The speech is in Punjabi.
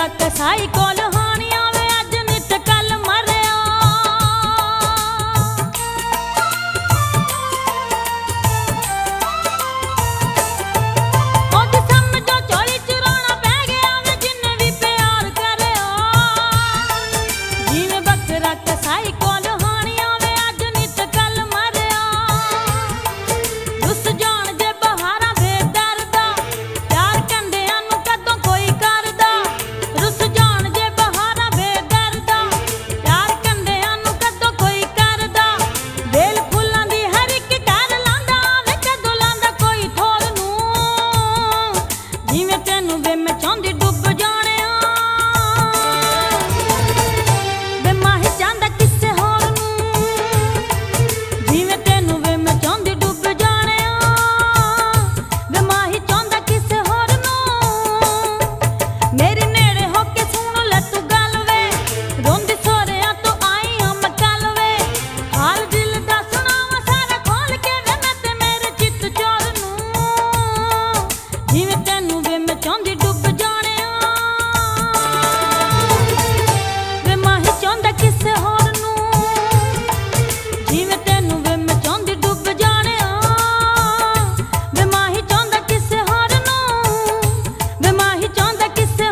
ਕਸਾਈ ਕੋਲ ਹਾਣੀ ਆਵੇ ਅੱਜ ਨਿਤ ਕੱਲ ਮਰਿਆ। ਉਹਦੀ ਸਮਝੋ ਚੋਰੀ ਚੁਰਾਉਣਾ ਪੈ ਗਿਆ ਵੇ ਜਿੰਨੇ ਵੀ ਪਿਆਰ ਕਰਿਆ। ਜਿਵੇਂ ਬੱਕਰਾ ਕਸਾਈ ਕੋਲ ਹਾਣੀ ਆਵੇ ਅੱਜ ਨਿਤ ਕੱਲ ਮਰਿਆ। ਰੁੱਸ ਜਾਣ ਜੇ ਬਹਾਰਾਂ ਬੇਦਰਦਾ ਪਿਆਰ ਕੰਡਿਆਂ ਨੂੰ ਕਦੋਂ ਕੋਈ ਕਰਦਾ। ਰੁੱਸ ਜਾਣ ਜੇ ਬਹਾਰਾਂ ਬੇਦਰਦਾ ਪਿਆਰ ਕੰਡਿਆਂ ਨੂੰ ਕਦੋਂ ਕੋਈ ਕਰਦਾ। ਵੇਲ ਫੁੱਲਾਂ ਦੀ ਹਰ ਇੱਕ ਡਰ ਲਾਂਦਾ ਵੇ ਕਦੋਂ ਲਾਂਦਾ ਕੋਈ ਠੋਰ ਨੂੰ। ਜਿਵੇਂ ਤੈਨੂੰ ਵੇ ਮੈਂ ਚਾਹੁੰਦੀ ਡੁੱਬ ਜਾਣਿਆ ਵੇ ਮਾਹੀ ਜਾਂਦਾ ਕਿਸੇ ਹੋਰ ਨੂੰ। ਜਿਵੇਂ ਤੈਨੂੰ ਵੇ ਮੈਂ ਚਾਹੁੰਦੀ ਡੁੱਬ ਜਾਣਿਆ ਵੇ ਮਾਹੀ ਚਾਹੁੰਦਾ ਕਿਸੇ ਹੋਰ ਨੂੰ। ਮੇਰੇ ਨੇੜੇ ਹੋ ਕੇ ਸੁਣ ਲੈ ਤੂੰ ਗੱਲ ਵੇ ਰੋਂਦੀ ਸੋਹਰਿਆਂ ਤੋਂ ਆਈ ਹਾਂ ਮੈਂ ਕੱਲ ਵੇ। ਹਾਲ ਦਿਲ ਦਾ ਸੁਣਾਵਾਂ ਸਾਰਾ ਖੋਲ ਕੇ ਵੇ ਮੈਂ ਤੇ ਮੇਰੇ ਚਿੱਤ ਚੋਰ ਨੂੰ। ਜਿਵੇਂ ਤੈਨੂੰ ਵੇ ਮੈਂ ਚਾਹੁੰਦੀ ਡੁੱਬ ਜਾਣਿਆ ਵੇ ਮਾਹੀ ਚਾਹੁੰਦਾ ਕਿਸੇ ਹੋਰ ਨੂੰ। ਜਿਵੇਂ ਤੈਨੂੰ ਵੇ ਮੈਂ ਚਾਹੁੰਦੀ ਡੁੱਬ ਜਾਣਿਆ ਵੇ ਮਾਹੀ ਚਾਹੁੰਦਾ ਕਿਸੇ ਹੋਰ ਨੂੰ। ਵੇ ਮਾਹੀ ਚਾਹੁੰਦਾ ਕਿਸੇ